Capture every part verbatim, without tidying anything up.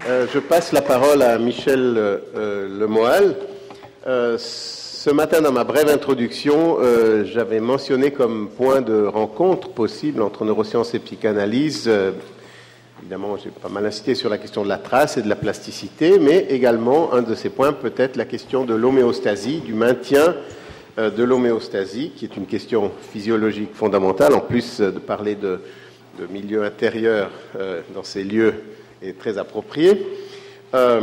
Euh, je passe la parole à Michel euh, Lemoal. Euh, ce matin, dans ma brève introduction, euh, j'avais mentionné comme point de rencontre possible entre neurosciences et psychanalyse. Euh, évidemment, j'ai pas mal insisté sur la question de la trace et de la plasticité, mais également, un de ces points, peut-être la question de l'homéostasie, du maintien euh, de l'homéostasie, qui est une question physiologique fondamentale, en plus de parler de, de milieu intérieur euh, dans ces lieux est très approprié. Euh,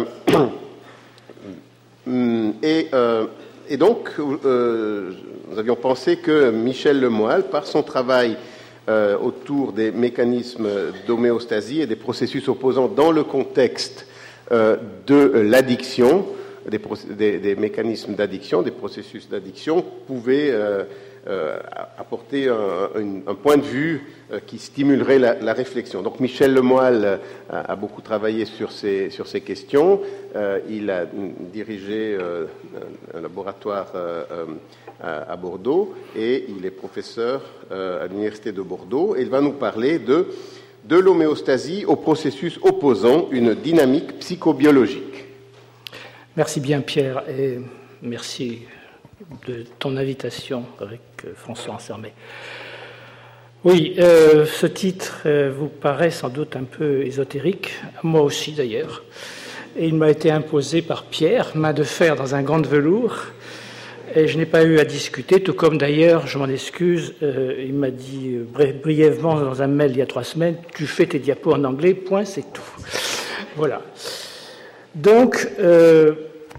et, euh, et donc, euh, nous avions pensé que Michel Lemoal, par son travail euh, autour des mécanismes d'homéostasie et des processus opposants dans le contexte euh, de l'addiction, des, des, des mécanismes d'addiction, des processus d'addiction, pouvait euh, euh, apporter un, un, un point de vue euh, qui stimulerait la, la réflexion. Donc Michel Lemoal euh, a, a beaucoup travaillé sur ces, sur ces questions. Euh, il a dirigé euh, un laboratoire euh, à, à Bordeaux et il est professeur euh, à l'Université de Bordeaux et il va nous parler de, de l'homéostasie aux processus opposants, une dynamique psychobiologique. Merci bien Pierre et merci de ton invitation avec François Ansermet. Oui, euh, ce titre euh, vous paraît sans doute un peu ésotérique, moi aussi d'ailleurs, et il m'a été imposé par Pierre, main de fer dans un gant de velours, et je n'ai pas eu à discuter, tout comme d'ailleurs, je m'en excuse, euh, il m'a dit euh, brièvement dans un mail il y a trois semaines, tu fais tes diapos en anglais, point, c'est tout. Voilà. Donc, euh,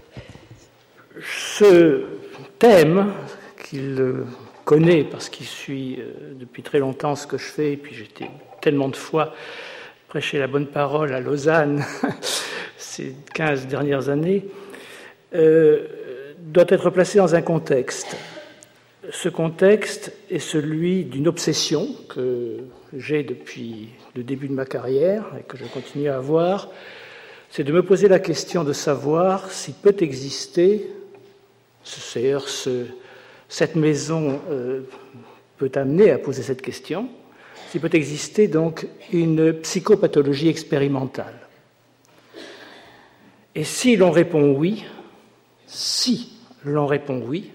ce thème qu'il connaît parce qu'il suit depuis très longtemps ce que je fais, et puis j'étais tellement de fois prêcher la bonne parole à Lausanne ces quinze dernières années, euh, doit être placé dans un contexte. Ce contexte est celui d'une obsession que j'ai depuis le début de ma carrière et que je continue à avoir, c'est de me poser la question de savoir s'il peut exister, c'est-à-dire ce, cette maison euh, peut amener à poser cette question, s'il peut exister donc une psychopathologie expérimentale. Et si l'on répond oui, si l'on répond oui,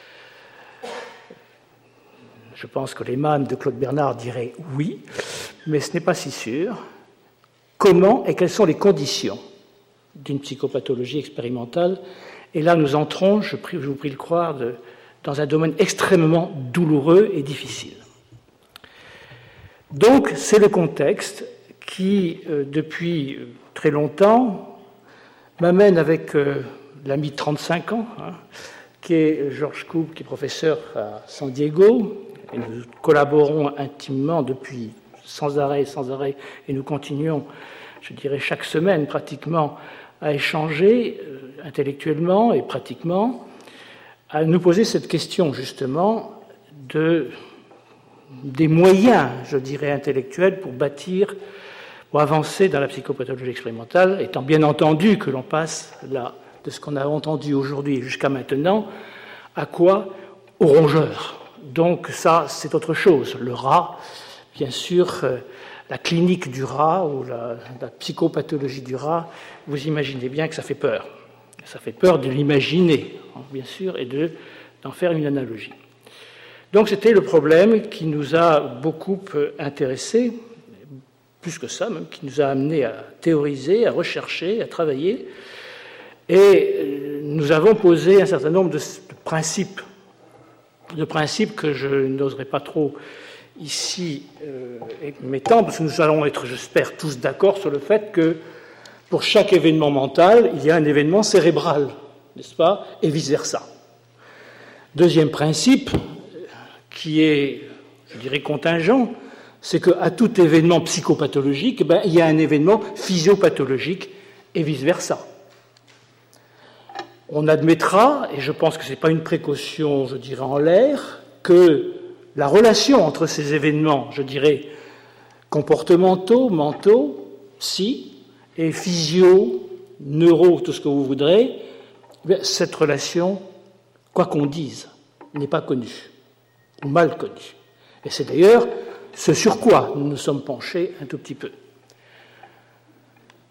je pense que les mânes de Claude Bernard diraient oui, mais ce n'est pas si sûr. Comment et quelles sont les conditions d'une psychopathologie expérimentale? Et là, nous entrons, je, prie, je vous prie de le croire, de, dans un domaine extrêmement douloureux et difficile. Donc, c'est le contexte qui, euh, depuis très longtemps, m'amène avec euh, l'ami de trente-cinq ans, hein, qui est Georges Koob, qui est professeur à San Diego, et nous collaborons intimement depuis sans arrêt, sans arrêt, et nous continuons, je dirais, chaque semaine pratiquement à échanger euh, intellectuellement et pratiquement, à nous poser cette question justement de, des moyens, je dirais, intellectuels pour bâtir, pour avancer dans la psychopathologie expérimentale, étant bien entendu que l'on passe là, de ce qu'on a entendu aujourd'hui jusqu'à maintenant, à quoi? Aux rongeurs. Donc ça, c'est autre chose. Le rat, bien sûr, euh, la clinique du rat ou la, la psychopathologie du rat, vous imaginez bien que ça fait peur. Ça fait peur de l'imaginer, hein, bien sûr, et de, d'en faire une analogie. Donc c'était le problème qui nous a beaucoup intéressés, plus que ça même, qui nous a amenés à théoriser, à rechercher, à travailler. Et nous avons posé un certain nombre de, de principes, de principes que je n'oserais pas trop ici euh, m'étendre, parce que nous allons être, j'espère, tous d'accord sur le fait que pour chaque événement mental, il y a un événement cérébral, n'est-ce pas, et vice-versa. Deuxième principe, qui est, je dirais, contingent, c'est qu'à tout événement psychopathologique, ben, il y a un événement physiopathologique et vice-versa. On admettra, et je pense que ce n'est pas une précaution, je dirais, en l'air, que la relation entre ces événements, je dirais, comportementaux, mentaux, psy, et physio, neuro, tout ce que vous voudrez, cette relation, quoi qu'on dise, n'est pas connue, ou mal connue. Et c'est d'ailleurs ce sur quoi nous nous sommes penchés un tout petit peu.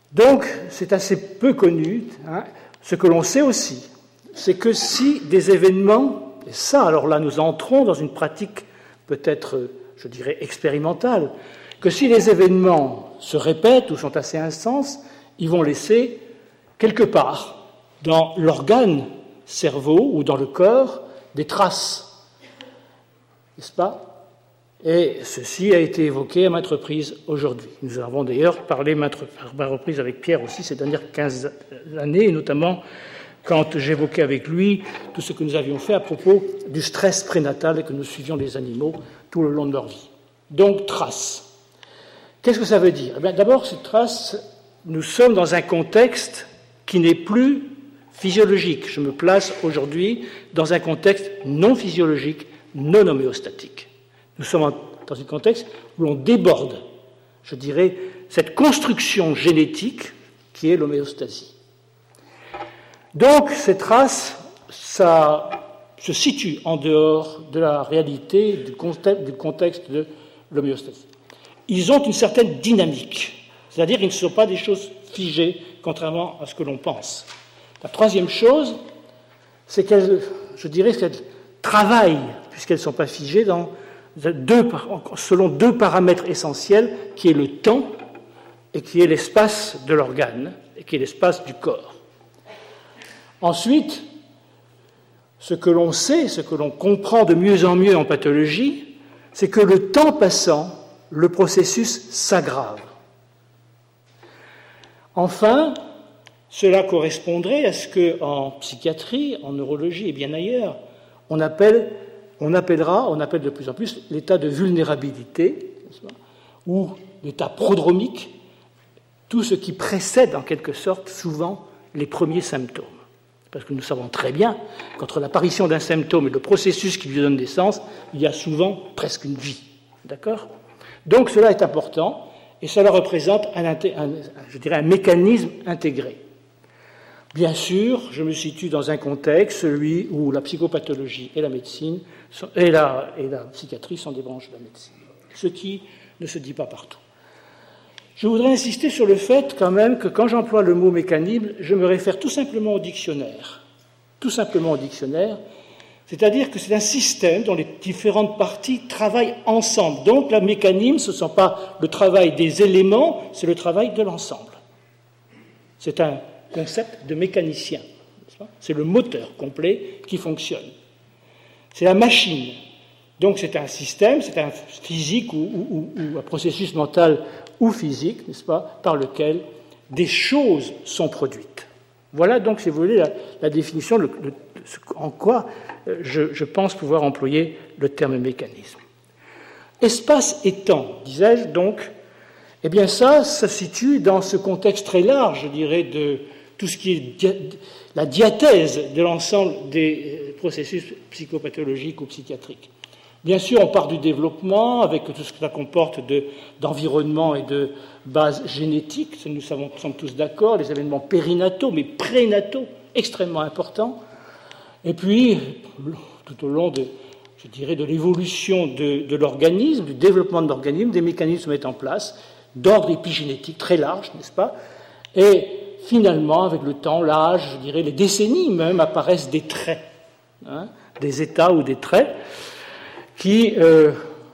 Donc, c'est assez peu connu. Hein. Ce que l'on sait aussi, c'est que si des événements, et ça, alors là, nous entrons dans une pratique peut-être, je dirais, expérimentale, que si les événements se répètent ou sont assez intenses, ils vont laisser quelque part dans l'organe cerveau ou dans le corps des traces, n'est-ce pas? Et ceci a été évoqué à maintes reprises aujourd'hui. Nous avons d'ailleurs parlé maintes reprises avec Pierre aussi ces dernières quinze années, et notamment quand j'évoquais avec lui tout ce que nous avions fait à propos du stress prénatal et que nous suivions les animaux tout le long de leur vie. Donc, traces. Qu'est-ce que ça veut dire? Eh bien, d'abord, ces traces, nous sommes dans un contexte qui n'est plus physiologique. Je me place aujourd'hui dans un contexte non physiologique, non homéostatique. Nous sommes dans un contexte où l'on déborde, je dirais, cette construction génétique qui est l'homéostasie. Donc, ces traces, ça se situe en dehors de la réalité, du contexte, du contexte de l'homéostasie. Ils ont une certaine dynamique, c'est-à-dire qu'ils ne sont pas des choses figées, contrairement à ce que l'on pense. La troisième chose, c'est qu'elles, je dirais, qu'elles travaillent, puisqu'elles ne sont pas figées, dans deux, selon deux paramètres essentiels, qui est le temps et qui est l'espace de l'organe, et qui est l'espace du corps. Ensuite, ce que l'on sait, ce que l'on comprend de mieux en mieux en pathologie, c'est que le temps passant, le processus s'aggrave. Enfin, cela correspondrait à ce qu'en psychiatrie, en neurologie et bien ailleurs, on, appelle, on appellera, on appelle de plus en plus l'état de vulnérabilité, ou l'état prodromique, tout ce qui précède en quelque sorte souvent les premiers symptômes. Parce que nous savons très bien qu'entre l'apparition d'un symptôme et le processus qui lui donne naissance, il y a souvent presque une vie. D'accord ? Donc cela est important, et cela représente un, un, je dirais, un mécanisme intégré. Bien sûr, je me situe dans un contexte, celui où la psychopathologie et la médecine sont, et, la, et la psychiatrie sont des branches de la médecine, ce qui ne se dit pas partout. Je voudrais insister sur le fait quand même que quand j'emploie le mot mécanisme, je me réfère tout simplement au dictionnaire. Tout simplement au dictionnaire, c'est-à-dire que c'est un système dont les différentes parties travaillent ensemble. Donc le mécanisme, ce ne sont pas le travail des éléments, c'est le travail de l'ensemble. C'est un concept de mécanicien. C'est le moteur complet qui fonctionne. C'est la machine. Donc c'est un système, c'est un physique ou, ou, ou un processus mental ou physique, n'est-ce pas, par lequel des choses sont produites. Voilà donc, si vous voulez, la, la définition, le, le, en quoi je, je pense pouvoir employer le terme mécanisme. Espace et temps, disais-je donc, eh bien ça, ça se situe dans ce contexte très large, je dirais, de tout ce qui est dia- la diathèse de l'ensemble des processus psychopathologiques ou psychiatriques. Bien sûr, on part du développement, avec tout ce que ça comporte de, d'environnement et de base génétique, nous savons, sommes tous d'accord, les événements périnataux, mais prénataux, extrêmement importants. Et puis, tout au long de, je dirais, de l'évolution de, de l'organisme, du développement de l'organisme, des mécanismes se mettent en place, d'ordre épigénétique très large, n'est-ce pas? Et finalement, avec le temps, l'âge, je dirais, les décennies même, apparaissent des traits, hein, des états ou des traits, qui euh,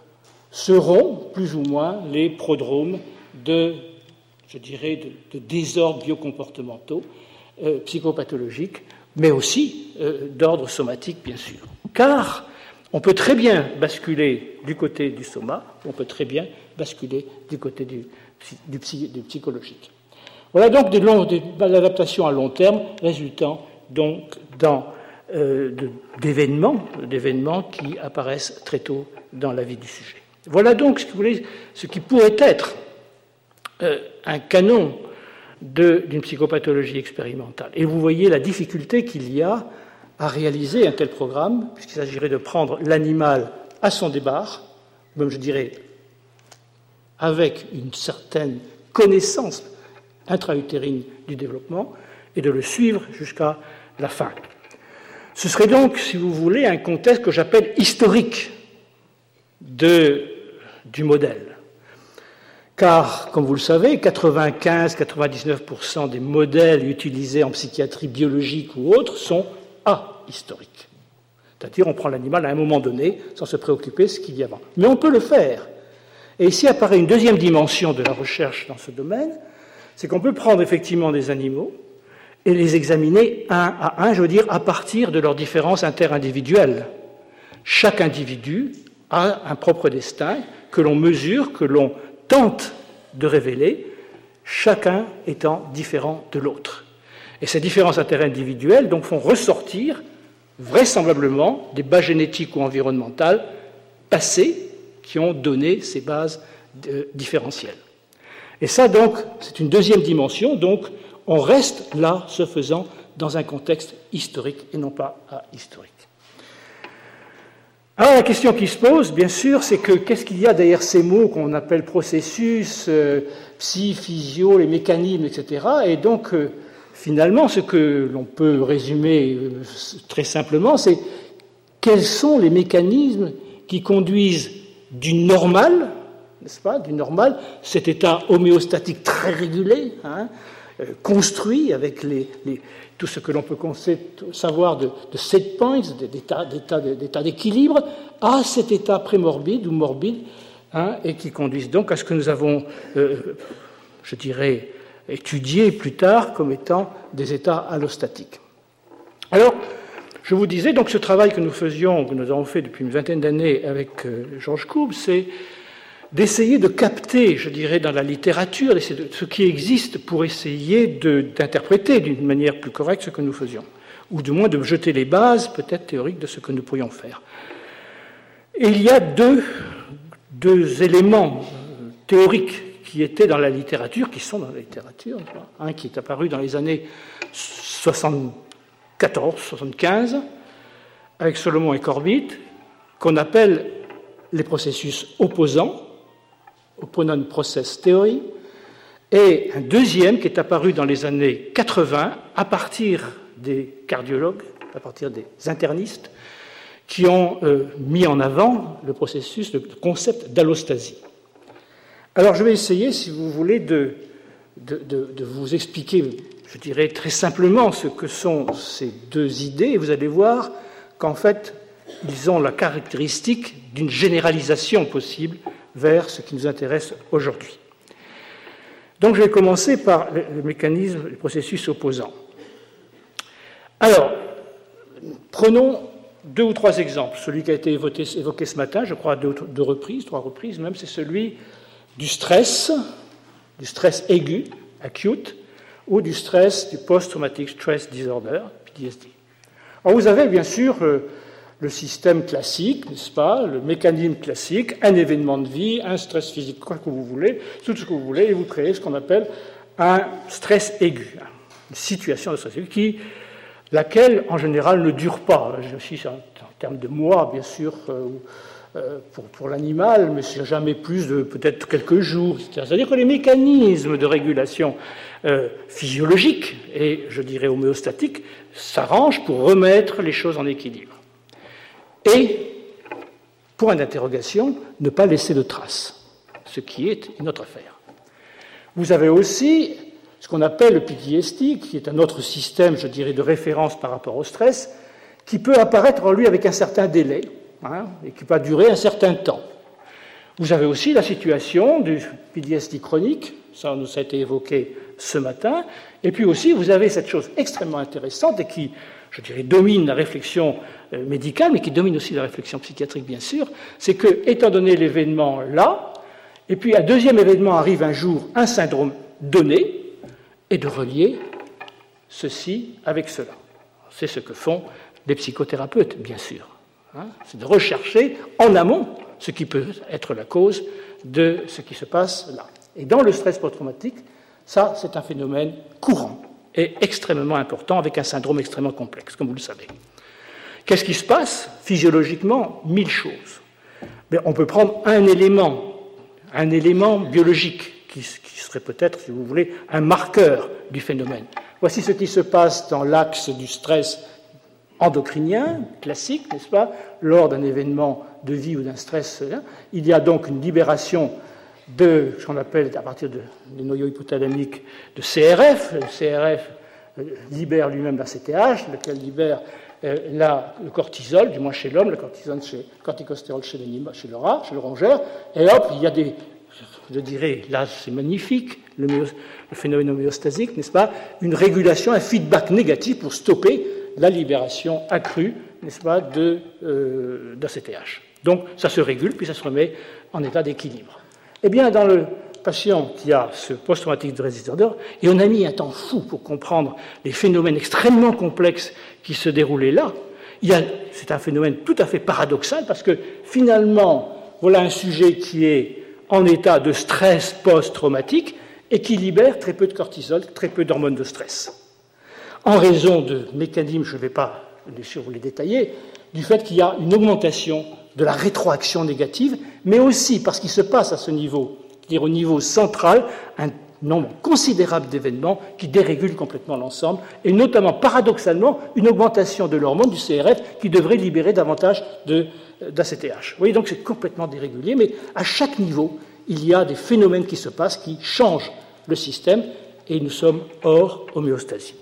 seront plus ou moins les prodromes de, je dirais, de, de désordres biocomportementaux, euh, psychopathologiques, mais aussi euh, d'ordre somatique, bien sûr. Car on peut très bien basculer du côté du soma, on peut très bien basculer du côté du, du, psy, du psychologique. Voilà donc des, longs, des adaptations à long terme résultant donc dans Euh, de, d'événements, d'événements qui apparaissent très tôt dans la vie du sujet. Voilà donc, si vous voulez, ce qui pourrait être euh, un canon de, d'une psychopathologie expérimentale. Et vous voyez la difficulté qu'il y a à réaliser un tel programme, puisqu'il s'agirait de prendre l'animal à son départ, même je dirais avec une certaine connaissance intra-utérine du développement, et de le suivre jusqu'à la fin. Ce serait donc, si vous voulez, un contexte que j'appelle historique de, du modèle. car, comme vous le savez, quatre-vingt-quinze à quatre-vingt-dix-neuf pour cent des modèles utilisés en psychiatrie biologique ou autre sont ahistoriques. C'est-à-dire, on prend l'animal à un moment donné, sans se préoccuper de ce qu'il y a avant. Mais on peut le faire. Et ici apparaît une deuxième dimension de la recherche dans ce domaine, c'est qu'on peut prendre effectivement des animaux et les examiner un à un, je veux dire, à partir de leurs différences interindividuelles. Chaque individu a un propre destin que l'on mesure, que l'on tente de révéler, chacun étant différent de l'autre. Et ces différences interindividuelles donc, font ressortir vraisemblablement des bases génétiques ou environnementales passées qui ont donné ces bases de, différentielles. Et ça, donc, c'est une deuxième dimension, donc on reste là, ce faisant, dans un contexte historique et non pas ahistorique. Alors la question qui se pose, bien sûr, c'est que qu'est-ce qu'il y a derrière ces mots qu'on appelle processus, euh, psy, physio, les mécanismes, et cetera. Et donc, euh, finalement, ce que l'on peut résumer euh, très simplement, c'est quels sont les mécanismes qui conduisent du normal, n'est-ce pas, du normal, cet état homéostatique très régulé, hein, euh, construit avec les, les, tout ce que l'on peut savoir de, de set points, d'état, d'état, d'état d'équilibre, à cet état prémorbide ou morbide, hein, et qui conduisent donc à ce que nous avons, euh, je dirais, étudié plus tard comme étant des états allostatiques. Alors, je vous disais, donc ce travail que nous faisions, que nous avons fait depuis une vingtaine d'années avec euh, Georges Koob, c'est d'essayer de capter, je dirais, dans la littérature, de ce qui existe pour essayer de, d'interpréter d'une manière plus correcte ce que nous faisions, ou du moins de jeter les bases, peut-être théoriques, de ce que nous pourrions faire. Et il y a deux, deux éléments théoriques qui étaient dans la littérature, qui sont dans la littérature, un qui est apparu dans les années soixante-quatorze soixante-quinze, avec Solomon et Corbett, qu'on appelle les processus opposants, Opponent Process Theory, et un deuxième qui est apparu dans les années quatre-vingts à partir des cardiologues, à partir des internistes, qui ont euh, mis en avant le processus, le concept d'allostasie. Alors je vais essayer, si vous voulez, de, de, de, de vous expliquer, je dirais très simplement, ce que sont ces deux idées, et vous allez voir qu'en fait, ils ont la caractéristique d'une généralisation possible vers ce qui nous intéresse aujourd'hui. Donc je vais commencer par le mécanisme, le processus opposant. Alors, prenons deux ou trois exemples. Celui qui a été évoqué, évoqué ce matin, je crois à deux, deux reprises, trois reprises même, c'est celui du stress, du stress aigu, acute, ou du stress, du post-traumatic stress disorder, P T S D. Alors vous avez bien sûr le système classique, n'est-ce pas, le mécanisme classique, un événement de vie, un stress physique, quoi que vous voulez, tout ce que vous voulez, et vous créez ce qu'on appelle un stress aigu, une situation de stress aigu, qui, laquelle, en général, ne dure pas. Je suis en, en termes de mois, bien sûr, euh, euh, pour, pour l'animal, mais c'est jamais plus de peut-être quelques jours, et cetera. C'est-à-dire que les mécanismes de régulation euh, physiologiques et, je dirais, homéostatiques s'arrangent pour remettre les choses en équilibre. Et, point d'interrogation, ne pas laisser de traces, ce qui est une autre affaire. Vous avez aussi ce qu'on appelle le P T S D, qui est un autre système, je dirais, de référence par rapport au stress, qui peut apparaître en lui avec un certain délai, hein, et qui peut durer un certain temps. Vous avez aussi la situation du P T S D chronique, ça nous a été évoqué ce matin, et puis aussi vous avez cette chose extrêmement intéressante et qui, je dirais, domine la réflexion médicale, mais qui domine aussi la réflexion psychiatrique, bien sûr, c'est que, étant donné l'événement là, et puis un deuxième événement arrive un jour, un syndrome donné, et de relier ceci avec cela. C'est ce que font les psychothérapeutes, bien sûr. Hein, c'est de rechercher en amont ce qui peut être la cause de ce qui se passe là. Et dans le stress post-traumatique, ça, c'est un phénomène courant et extrêmement important, avec un syndrome extrêmement complexe, comme vous le savez. Qu'est-ce qui se passe physiologiquement? Mille choses. Mais on peut prendre un élément, un élément biologique, qui, qui serait peut-être, si vous voulez, un marqueur du phénomène. Voici ce qui se passe dans l'axe du stress endocrinien, classique, n'est-ce pas? Lors d'un événement de vie ou d'un stress, il y a donc une libération de ce qu'on appelle, à partir de, des noyaux hypothalamiques, de C R F. Le C R F euh, libère lui-même l'A C T H, lequel libère euh, la, le cortisol, du moins chez l'homme, le cortisol chez, corticostérol chez, chez le rat, chez le rongeur, et hop, il y a des, je dirais, là c'est magnifique, le, myos, le phénomène homéostasique, n'est-ce pas, une régulation, un feedback négatif pour stopper la libération accrue, n'est-ce pas, de, euh, d'A C T H. Donc ça se régule, puis ça se remet en état d'équilibre. Eh bien, dans le patient qui a ce post-traumatique de résisteur d'or, et on a mis un temps fou pour comprendre les phénomènes extrêmement complexes qui se déroulaient là, il y a, c'est un phénomène tout à fait paradoxal, parce que finalement, voilà un sujet qui est en état de stress post-traumatique et qui libère très peu de cortisol, très peu d'hormones de stress. En raison de mécanismes, je ne vais pas bien sûr vous les détailler, du fait qu'il y a une augmentation de la rétroaction négative, mais aussi parce qu'il se passe à ce niveau, c'est-à-dire au niveau central, un nombre considérable d'événements qui dérégulent complètement l'ensemble, et notamment, paradoxalement, une augmentation de l'hormone du C R F qui devrait libérer davantage de, d'A C T H. Vous voyez, donc c'est complètement dérégulé, mais à chaque niveau, il y a des phénomènes qui se passent, qui changent le système, et nous sommes hors homéostasie.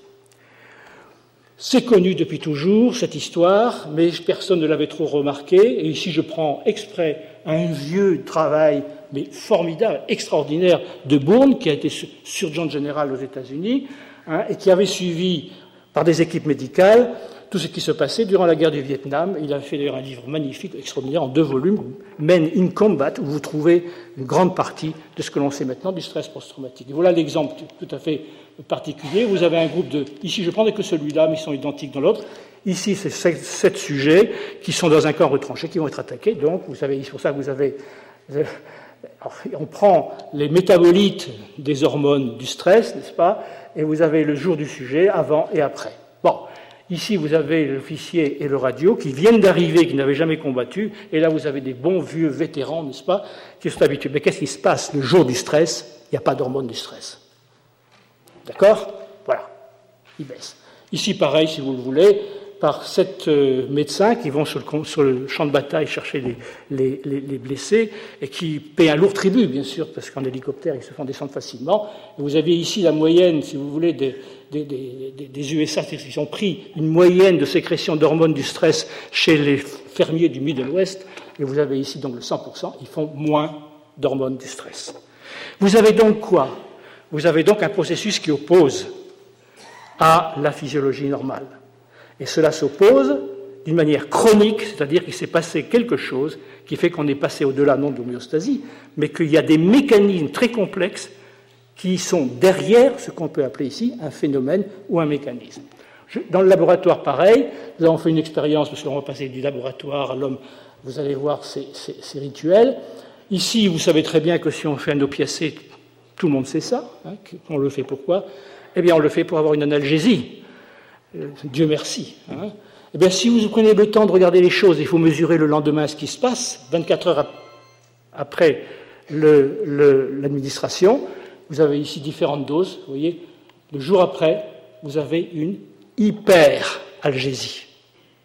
C'est connu depuis toujours, cette histoire, mais personne ne l'avait trop remarqué. Et ici, je prends exprès un vieux travail, mais formidable, extraordinaire, de Bourne, qui a été surgeon général aux États-Unis, hein, et qui avait suivi, par des équipes médicales, tout ce qui se passait durant la guerre du Vietnam. Il a fait d'ailleurs un livre magnifique, extraordinaire, en deux volumes, Men in Combat, où vous trouvez une grande partie de ce que l'on sait maintenant du stress post-traumatique. Et voilà l'exemple tout à fait particulier. Vous avez un groupe de... Ici, je ne prendrai que celui-là, mais ils sont identiques dans l'autre. Ici, c'est sept sujets qui sont dans un camp retranché, qui vont être attaqués. Donc, vous savez, c'est pour ça que vous avez... Alors, on prend les métabolites des hormones du stress, n'est-ce pas, et vous avez le jour du sujet, avant et après. Bon, ici, vous avez l'officier et le radio qui viennent d'arriver, qui n'avaient jamais combattu, et là, vous avez des bons vieux vétérans, n'est-ce pas, qui sont habitués. Mais qu'est-ce qui se passe le jour du stress? Il n'y a pas d'hormones du stress. D'accord? Voilà, il baisse. Ici, pareil, si vous le voulez, par sept euh, médecins qui vont sur le, sur le champ de bataille chercher les, les, les, les blessés et qui paient un lourd tribut, bien sûr, parce qu'en hélicoptère, ils se font descendre facilement. Et vous avez ici la moyenne, si vous voulez, des, des, des, des U S A qui ont pris une moyenne de sécrétion d'hormones du stress chez les fermiers du Middle West. Et vous avez ici donc le cent pour cent, ils font moins d'hormones du stress. Vous avez donc quoi? Vous avez donc un processus qui oppose à la physiologie normale. Et cela s'oppose d'une manière chronique, c'est-à-dire qu'il s'est passé quelque chose qui fait qu'on est passé au-delà, non de l'homéostasie, mais qu'il y a des mécanismes très complexes qui sont derrière ce qu'on peut appeler ici un phénomène ou un mécanisme. Je, dans le laboratoire, pareil, nous avons fait une expérience, parce qu'on va passer du laboratoire à l'homme, vous allez voir ces, ces, ces rituels. Ici, vous savez très bien que si on fait un opiacé, tout le monde sait ça. Hein, on le fait pourquoi? Eh bien, on le fait pour avoir une analgésie. Euh, Dieu merci. Hein. Eh bien, si vous prenez le temps de regarder les choses, il faut mesurer le lendemain ce qui se passe, vingt-quatre heures après le, le, l'administration. Vous avez ici différentes doses. Vous voyez, le jour après, vous avez une hyperalgésie.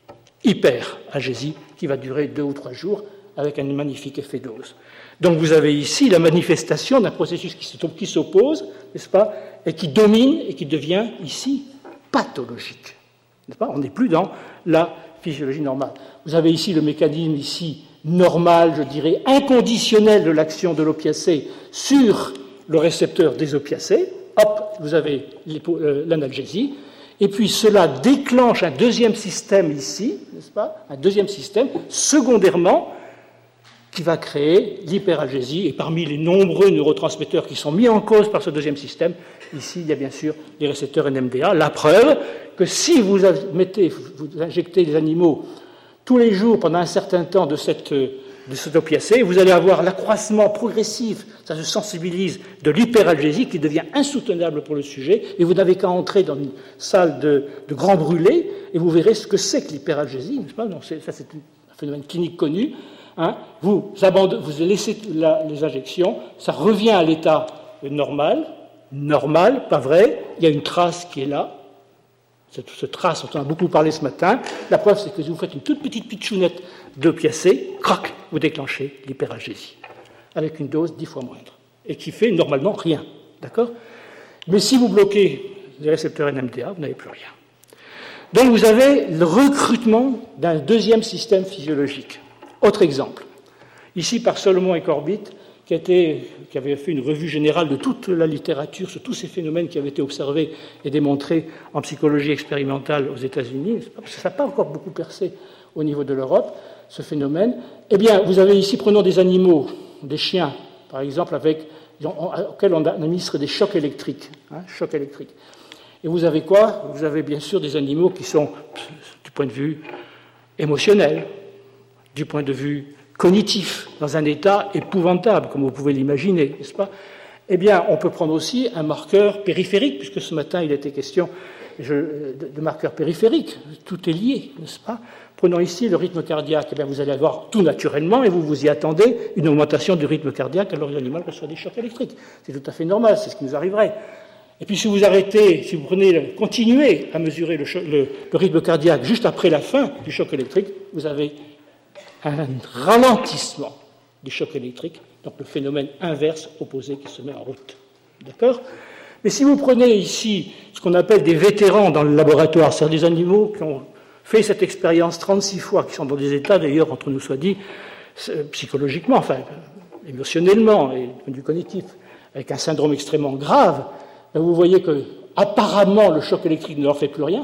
Hyperalgésie qui va durer deux ou trois jours avec un magnifique effet dose. Donc vous avez ici la manifestation d'un processus qui s'oppose, n'est-ce pas, et qui domine et qui devient ici pathologique. N'est-ce pas? On n'est plus dans la physiologie normale. Vous avez ici le mécanisme ici normal, je dirais, inconditionnel de l'action de l'opiacé sur le récepteur des opiacés. Hop, vous avez l'analgésie. Et puis cela déclenche un deuxième système ici, n'est-ce pas? Un deuxième système, secondairement, qui va créer l'hyperalgésie. Et parmi les nombreux neurotransmetteurs qui sont mis en cause par ce deuxième système, ici, il y a bien sûr les récepteurs N M D A. La preuve que si vous mettez, vous injectez les animaux tous les jours pendant un certain temps de, cette, de cet opiacé, vous allez avoir l'accroissement progressif, ça se sensibilise, de l'hyperalgésie qui devient insoutenable pour le sujet, et vous n'avez qu'à entrer dans une salle de, de grand brûlé, et vous verrez ce que c'est que l'hyperalgésie, n'est-ce pas? Donc, c'est, ça, c'est un phénomène clinique connu. Hein, vous, vous laissez la, les injections, ça revient à l'état normal, normal, pas vrai, il y a une trace qui est là, cette, cette trace dont on a beaucoup parlé ce matin, la preuve c'est que si vous faites une toute petite pitchounette d'opiacé, crac, vous déclenchez l'hyperalgésie, avec une dose dix fois moindre. et qui fait normalement rien. D'accord? Mais si vous bloquez les récepteurs N M D A, vous n'avez plus rien. Donc vous avez le recrutement d'un deuxième système physiologique. Autre exemple, ici par Solomon et Corbett, qui, était, qui avait fait une revue générale de toute la littérature sur tous ces phénomènes qui avaient été observés et démontrés en psychologie expérimentale aux États-Unis, parce que ça n'a pas encore beaucoup percé au niveau de l'Europe, ce phénomène. Eh bien, vous avez ici, prenons des animaux, des chiens, par exemple, avec, auxquels on administre des chocs électriques. Hein, chocs électriques. Et vous avez quoi? Vous avez bien sûr des animaux qui sont, du point de vue émotionnel, du point de vue cognitif, dans un état épouvantable, comme vous pouvez l'imaginer, n'est-ce pas? Eh bien, on peut prendre aussi un marqueur périphérique, puisque ce matin, il était question je, de, de marqueurs périphériques. Tout est lié, n'est-ce pas? Prenons ici le rythme cardiaque. Eh bien, vous allez avoir tout naturellement, et vous vous y attendez, une augmentation du rythme cardiaque alors que l'animal reçoit des chocs électriques. C'est tout à fait normal, c'est ce qui nous arriverait. Et puis, si vous arrêtez, si vous prenez, continuez à mesurer le, le, le rythme cardiaque juste après la fin du choc électrique, vous avez un ralentissement du choc électrique, donc le phénomène inverse opposé qui se met en route. D'accord? Mais si vous prenez ici ce qu'on appelle des vétérans dans le laboratoire, c'est-à-dire des animaux qui ont fait cette expérience trente-six fois, qui sont dans des états, d'ailleurs, entre nous soit dit, psychologiquement, enfin, émotionnellement et du cognitif, avec un syndrome extrêmement grave, ben vous voyez que, apparemment, le choc électrique ne leur fait plus rien,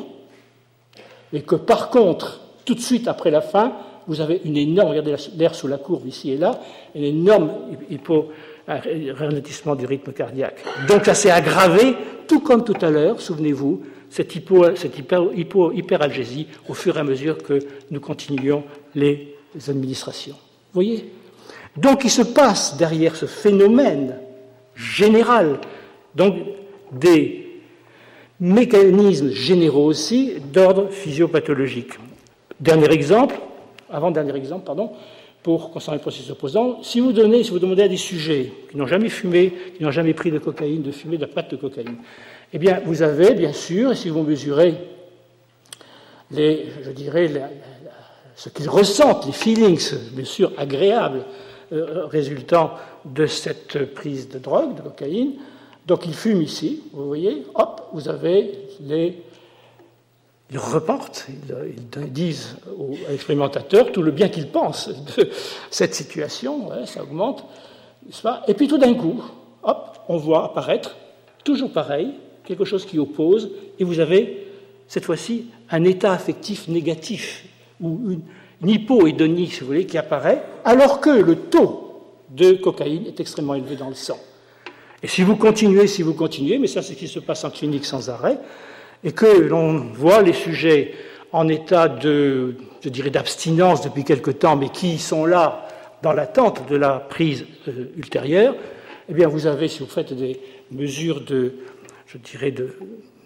et que, par contre, tout de suite après la fin, vous avez une énorme, regardez l'air sous la courbe ici et là, un énorme hypo, un ralentissement du rythme cardiaque. Donc ça s'est aggravé, tout comme tout à l'heure, souvenez-vous, cette, hypo, cette hyper, hypo, hyperalgésie au fur et à mesure que nous continuions les administrations. Vous voyez? Donc il se passe derrière ce phénomène général, donc des mécanismes généraux aussi d'ordre physiopathologique. Dernier exemple, avant-dernier exemple, pardon, pour concernant les processus opposants, si vous donnez, si vous demandez à des sujets qui n'ont jamais fumé, qui n'ont jamais pris de cocaïne, de fumer de la pâte de cocaïne, eh bien, vous avez, bien sûr, et si vous mesurez les, je dirais, la, la, ce qu'ils ressentent, les feelings, bien sûr, agréables, euh, résultant de cette prise de drogue, de cocaïne, donc ils fument ici, vous voyez, hop, vous avez les... Ils reportent, ils disent aux expérimentateurs tout le bien qu'ils pensent de cette situation, ouais, ça augmente, n'est-ce pas? Et puis tout d'un coup, hop, on voit apparaître, toujours pareil, quelque chose qui oppose, et vous avez, cette fois-ci, un état affectif négatif, ou une, une hypohédonie, si vous voulez, qui apparaît, alors que le taux de cocaïne est extrêmement élevé dans le sang. Et si vous continuez, si vous continuez, mais ça c'est ce qui se passe en clinique sans arrêt, et que l'on voit les sujets en état de, je dirais, d'abstinence depuis quelque temps, mais qui sont là dans l'attente de la prise euh, ultérieure, eh bien, vous avez, si vous faites des mesures de, je dirais, de,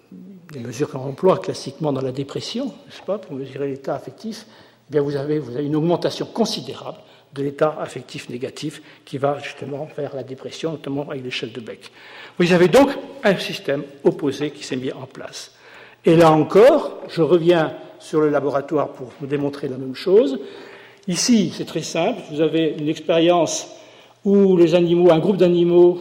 des mesures qu'on emploie classiquement dans la dépression, n'est-ce pas, pour mesurer l'état affectif, eh bien, vous avez, vous avez une augmentation considérable de l'état affectif négatif qui va justement vers la dépression, notamment avec l'échelle de Beck. Vous avez donc un système opposé qui s'est mis en place. Et là encore, je reviens sur le laboratoire pour vous démontrer la même chose. Ici, c'est très simple, vous avez une expérience où les animaux, un groupe d'animaux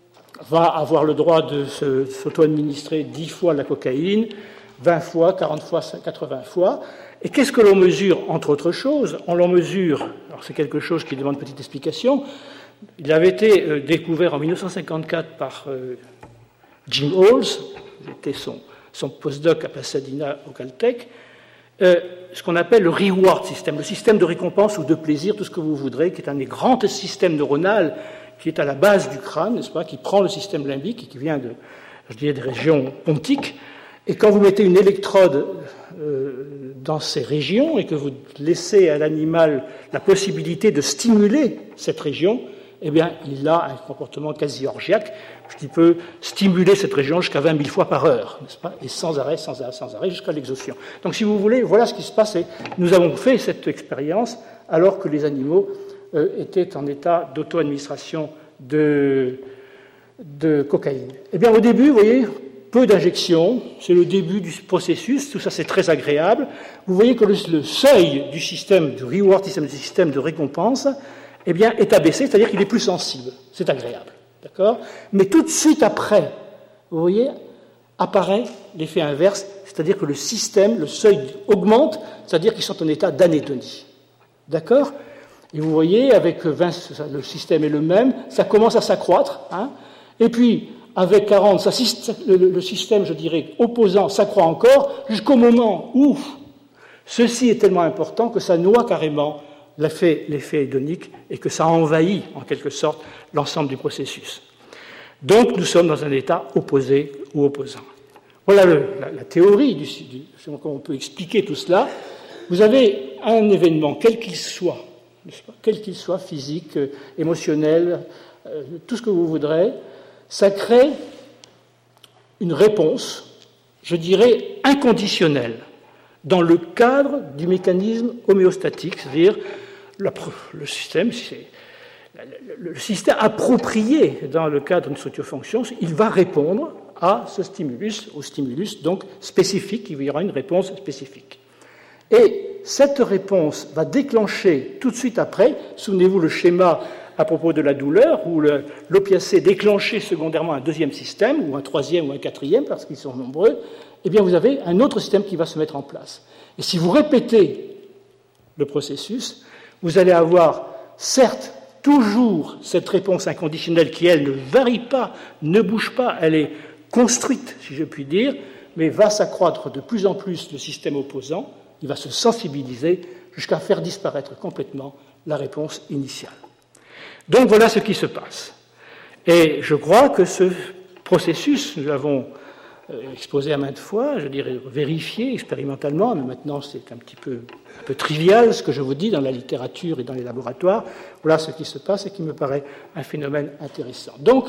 va avoir le droit de s'auto-administrer dix fois la cocaïne, vingt fois, quarante fois, quatre-vingts fois. Et qu'est-ce que l'on mesure, entre autres choses? On l'en mesure, alors c'est quelque chose qui demande une petite explication, il avait été euh, découvert en mille neuf cent cinquante-quatre par euh, Jim Halls, c'était son, son postdoc à Pasadena au Caltech, euh, ce qu'on appelle le reward system, le système de récompense ou de plaisir, tout ce que vous voudrez, qui est un des grands systèmes neuronaux qui est à la base du crâne, n'est-ce pas, qui prend le système limbique et qui vient de, je dirais, des régions pontiques. Et quand vous mettez une électrode euh, dans ces régions et que vous laissez à l'animal la possibilité de stimuler cette région, eh bien, il a un comportement quasi orgiaque, qui peut stimuler cette région jusqu'à vingt mille fois par heure, n'est-ce pas, et sans arrêt, sans arrêt, sans arrêt, jusqu'à l'exhaustion. Donc, si vous voulez, voilà ce qui se passe. Et nous avons fait cette expérience alors que les animaux euh, étaient en état d'auto-administration de, de cocaïne. Eh bien, au début, vous voyez, peu d'injections, c'est le début du processus, tout ça c'est très agréable. Vous voyez que le, le seuil du système du reward system, du système de récompense, eh bien, est abaissé, c'est-à-dire qu'il est plus sensible. C'est agréable. D'accord? Mais tout de suite après, vous voyez, apparaît l'effet inverse, c'est-à-dire que le système, le seuil augmente, c'est-à-dire qu'ils sont en état d'anédonie. D'accord? Et vous voyez, avec vingt, le système est le même, ça commence à s'accroître, hein, et puis avec quarante, ça, le, le système, je dirais, opposant s'accroît encore, jusqu'au moment où ceci est tellement important que ça noie carrément l'effet, l'effet hédonique et que ça envahit, en quelque sorte, l'ensemble du processus. Donc, nous sommes dans un état opposé ou opposant. Voilà le, la, la théorie, du, du, comment on peut expliquer tout cela. Vous avez un événement, quel qu'il soit, quel qu'il soit, physique, euh, émotionnel, euh, tout ce que vous voudrez, ça crée une réponse, je dirais, inconditionnelle, dans le cadre du mécanisme homéostatique, c'est-à-dire la, le système, c'est, le, le système approprié dans le cadre d'une structure-fonction, il va répondre à ce stimulus, au stimulus donc spécifique, il y aura une réponse spécifique. Et cette réponse va déclencher tout de suite après, souvenez-vous le schéma à propos de la douleur, où le, l'opiacé déclenchait secondairement un deuxième système, ou un troisième ou un quatrième, parce qu'ils sont nombreux, eh bien vous avez un autre système qui va se mettre en place. Et si vous répétez le processus, vous allez avoir, certes, toujours cette réponse inconditionnelle qui, elle, ne varie pas, ne bouge pas, elle est construite, si je puis dire, mais va s'accroître de plus en plus le système opposant, il va se sensibiliser jusqu'à faire disparaître complètement la réponse initiale. Donc voilà ce qui se passe. Et je crois que ce processus, nous l'avons exposé à maintes fois, je dirais vérifié expérimentalement, mais maintenant c'est un petit peu, un peu trivial ce que je vous dis dans la littérature et dans les laboratoires. Voilà ce qui se passe et qui me paraît un phénomène intéressant. Donc,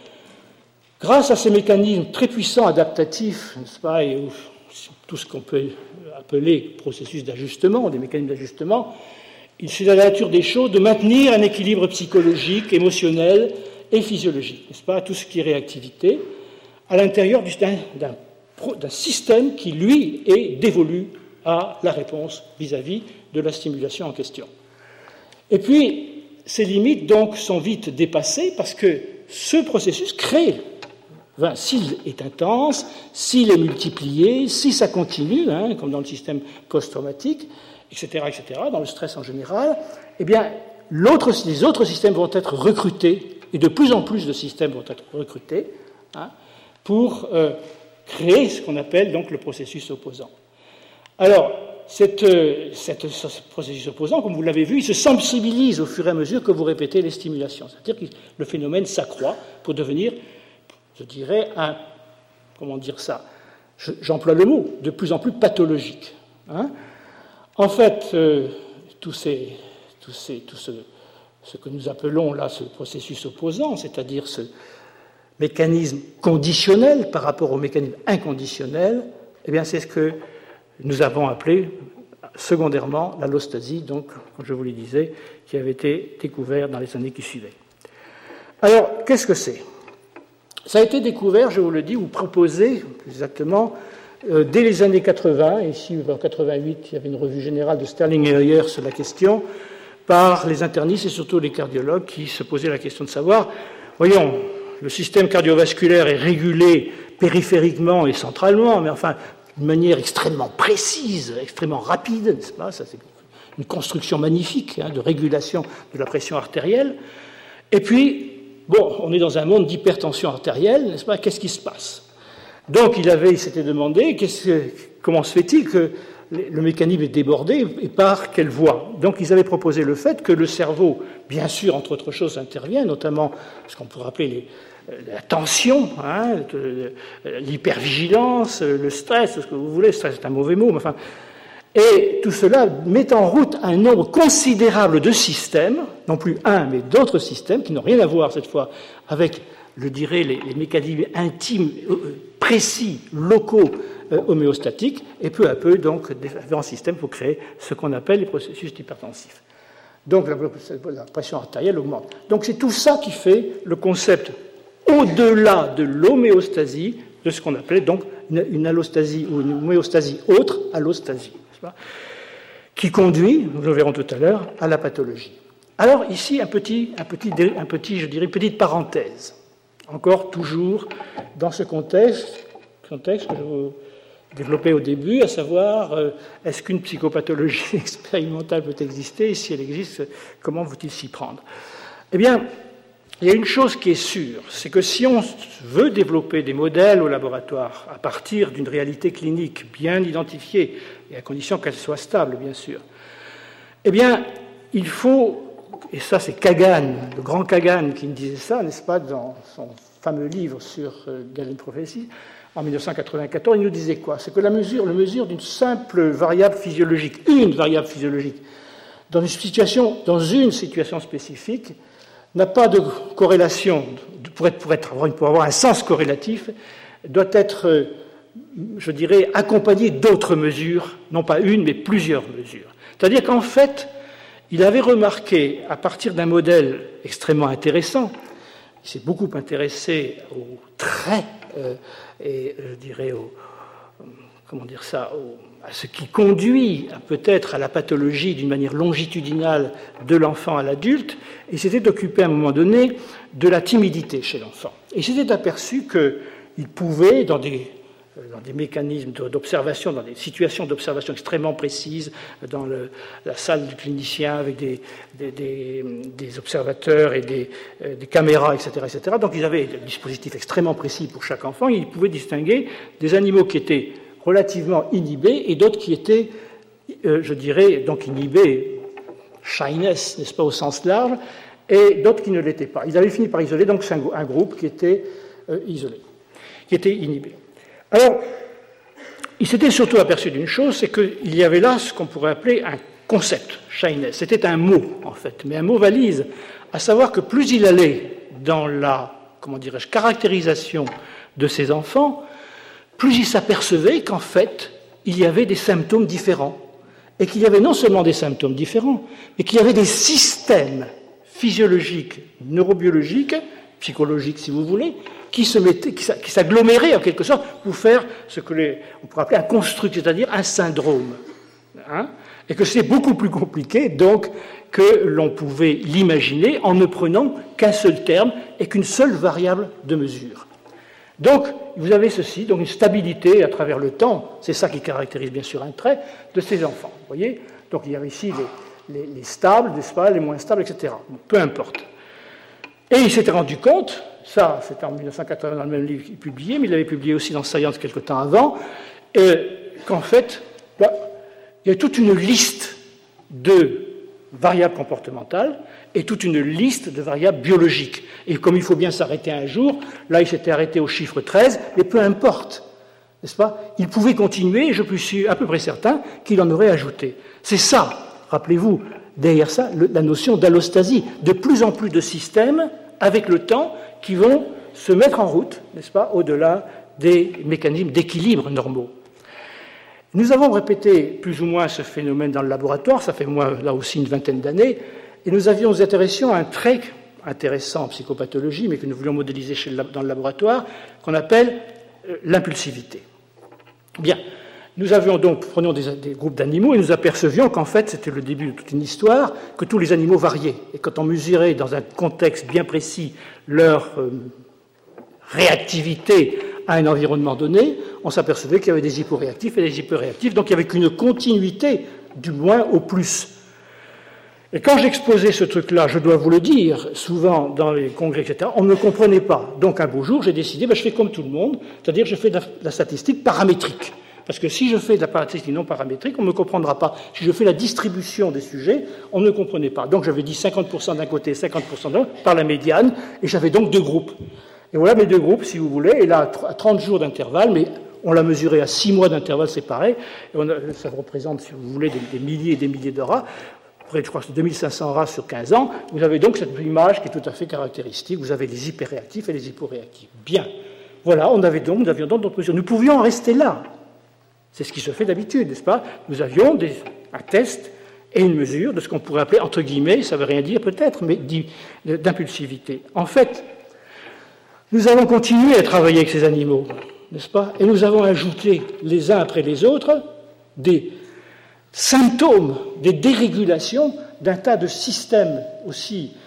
grâce à ces mécanismes très puissants adaptatifs, n'est-ce pas, et tout ce qu'on peut appeler processus d'ajustement, des mécanismes d'ajustement, il c'est la nature des choses de maintenir un équilibre psychologique, émotionnel et physiologique, n'est-ce pas, tout ce qui est réactivité, à l'intérieur d'un, d'un, d'un système qui, lui, est dévolu à la réponse vis-à-vis de la stimulation en question. Et puis, ces limites, donc, sont vite dépassées parce que ce processus crée, enfin, s'il est intense, s'il est multiplié, si ça continue, hein, comme dans le système post-traumatique, et cetera, et cetera, dans le stress en général, eh bien, l'autre, les autres systèmes vont être recrutés, et de plus en plus de systèmes vont être recrutés, hein, pour euh, créer ce qu'on appelle donc le processus opposant. Alors, cette, euh, cette, ce processus opposant, comme vous l'avez vu, il se sensibilise au fur et à mesure que vous répétez les stimulations. C'est-à-dire que le phénomène s'accroît pour devenir, je dirais, un, comment dire ça, je, j'emploie le mot, de plus en plus pathologique. Hein. En fait, euh, tout, ces, tout, ces, tout ce, ce que nous appelons là ce processus opposant, c'est-à-dire ce mécanisme conditionnel par rapport au mécanisme inconditionnel, eh bien, c'est ce que nous avons appelé secondairement l'allostasie, donc, comme je vous le disais, qui avait été découvert dans les années qui suivaient. Alors, qu'est-ce que c'est? Ça a été découvert, je vous le dis, ou proposé, plus exactement, euh, dès les années quatre-vingts, ici, en quatre-vingt-huit, il y avait une revue générale de Sterling et Hoyer sur la question, par les internistes et surtout les cardiologues qui se posaient la question de savoir, voyons, le système cardiovasculaire est régulé périphériquement et centralement, mais enfin, d'une manière extrêmement précise, extrêmement rapide, n'est-ce pas? Ça, c'est une construction magnifique hein, de régulation de la pression artérielle. Et puis, bon, on est dans un monde d'hypertension artérielle, n'est-ce pas? Qu'est-ce qui se passe? Donc, il avait, il s'était demandé, qu'est-ce que, comment se fait-il que le mécanisme est débordé et par quelle voie? Donc, ils avaient proposé le fait que le cerveau, bien sûr, entre autres choses, intervient, notamment ce qu'on pourrait appeler les, la tension, hein, l'hypervigilance, le stress, ce que vous voulez, stress c'est un mauvais mot, mais enfin, et tout cela met en route un nombre considérable de systèmes, non plus un, mais d'autres systèmes qui n'ont rien à voir cette fois avec, je dirais, les, les mécanismes intimes, précis, locaux, euh, homéostatiques, et peu à peu, donc, différents systèmes pour créer ce qu'on appelle les processus hypertensifs. Donc, la, la pression artérielle augmente. Donc, c'est tout ça qui fait le concept au-delà de l'homéostasie, de ce qu'on appelait donc une, une allostasie ou une homéostasie autre, allostasie, n'est-ce pas, qui conduit, nous le verrons tout à l'heure, à la pathologie. Alors ici, un petit, un petit, un petit, je dirais, petite parenthèse. Encore, toujours, dans ce contexte, contexte que je vous développais au début, à savoir, euh, est-ce qu'une psychopathologie expérimentale peut exister, et si elle existe, comment faut-il s'y prendre? Eh bien, il y a une chose qui est sûre, c'est que si on veut développer des modèles au laboratoire à partir d'une réalité clinique bien identifiée, et à condition qu'elle soit stable, bien sûr, eh bien, il faut, et ça c'est Kagan, le grand Kagan qui me disait ça, n'est-ce pas, dans son fameux livre sur euh, Galen Prophecy, en mille neuf cent quatre-vingt-quatorze, il nous disait quoi? C'est que la mesure, la mesure d'une simple variable physiologique, une variable physiologique, dans une situation, dans une situation spécifique, n'a pas de corrélation, pour, être, pour, être, pour avoir un sens corrélatif, doit être, je dirais, accompagné d'autres mesures, non pas une, mais plusieurs mesures. C'est-à-dire qu'en fait, il avait remarqué, à partir d'un modèle extrêmement intéressant, il s'est beaucoup intéressé aux traits, euh, et je dirais, au, comment dire ça, au, à ce qui conduit peut-être à la pathologie d'une manière longitudinale de l'enfant à l'adulte, et s'était occupé à un moment donné de la timidité chez l'enfant. Et il s'était aperçu qu'il pouvait, dans des, dans des mécanismes d'observation, dans des situations d'observation extrêmement précises, dans le, la salle du clinicien avec des, des, des, des observateurs et des, des caméras, et cetera, et cetera. Donc ils avaient des dispositifs extrêmement précis pour chaque enfant, et ils pouvaient distinguer des animaux qui étaient relativement inhibés et d'autres qui étaient, euh, je dirais, donc inhibés, shyness, n'est-ce pas, au sens large, et d'autres qui ne l'étaient pas. Ils avaient fini par isoler donc un, un groupe qui était euh, isolé, qui était inhibé. Alors, il s'était surtout aperçu d'une chose, c'est qu'il y avait là ce qu'on pourrait appeler un concept, shyness. C'était un mot, en fait, mais un mot valise, à savoir que plus il allait dans la, comment dirais-je, caractérisation de ces enfants, plus il s'apercevait qu'en fait, il y avait des symptômes différents. Et qu'il y avait non seulement des symptômes différents, mais qu'il y avait des systèmes physiologiques, neurobiologiques, psychologiques si vous voulez, qui se mettaient, qui s'aggloméraient en quelque sorte pour faire ce que les, on pourrait appeler un construct, c'est-à-dire un syndrome. Hein, et que c'est beaucoup plus compliqué, donc, que l'on pouvait l'imaginer en ne prenant qu'un seul terme et qu'une seule variable de mesure. Donc, vous avez ceci, donc une stabilité à travers le temps, c'est ça qui caractérise bien sûr un trait de ces enfants. Vous voyez? Donc, il y a ici les, les, les stables, n'est-ce pas, les moins stables, et cetera. Bon, peu importe. Et il s'était rendu compte, ça, c'était en mille neuf cent quatre-vingts dans le même livre qu'il publiait, mais il l'avait publié aussi dans Science quelque temps avant, qu'en fait, bah, il y a toute une liste de variables comportementales et toute une liste de variables biologiques. Et comme il faut bien s'arrêter un jour, là il s'était arrêté au chiffre treize, mais peu importe, n'est-ce pas? Il pouvait continuer, et je suis à peu près certain qu'il en aurait ajouté. C'est ça, rappelez-vous, derrière ça, le, la notion d'allostasie. De plus en plus de systèmes, avec le temps, qui vont se mettre en route, n'est-ce pas, au-delà des mécanismes d'équilibre normaux. Nous avons répété plus ou moins ce phénomène dans le laboratoire, ça fait moins, là aussi une vingtaine d'années, et nous avions nous intéressions à un trait intéressant en psychopathologie, mais que nous voulions modéliser chez le, dans le laboratoire, qu'on appelle euh, l'impulsivité. Bien, nous avions donc, prenions des, des groupes d'animaux et nous apercevions qu'en fait, c'était le début de toute une histoire, que tous les animaux variaient. Et quand on mesurait dans un contexte bien précis leur euh, réactivité à un environnement donné, on s'apercevait qu'il y avait des hyporéactifs et des hyperréactifs, donc il n'y avait qu'une continuité du moins au plus. Et quand j'exposais ce truc-là, je dois vous le dire, souvent dans les congrès, et cetera, on ne me comprenait pas. Donc un beau jour, j'ai décidé, ben, je fais comme tout le monde, c'est-à-dire je fais de la, de la statistique paramétrique. Parce que si je fais de la statistique non paramétrique, on ne me comprendra pas. Si je fais la distribution des sujets, on ne me comprenait pas. Donc j'avais dit cinquante pour cent d'un côté, cinquante pour cent de l'autre, par la médiane, et j'avais donc deux groupes. Et voilà mes deux groupes, si vous voulez, et là, à trente jours d'intervalle, mais on l'a mesuré à six mois d'intervalle séparés, et on a, ça représente, si vous voulez, des, des milliers et des milliers de rats, près, je crois que c'est deux mille cinq cents rats sur quinze ans, vous avez donc cette image qui est tout à fait caractéristique, vous avez les hyperréactifs et les hyporéactifs. Bien, voilà, on avait donc, nous avions donc d'autres mesures. Nous pouvions en rester là. C'est ce qui se fait d'habitude, n'est-ce pas? Nous avions des, un test et une mesure de ce qu'on pourrait appeler, entre guillemets, ça ne veut rien dire peut-être, mais d'impulsivité. En fait, nous avons continué à travailler avec ces animaux, n'est-ce pas? Et nous avons ajouté les uns après les autres des symptômes, des dérégulations d'un tas de systèmes aussi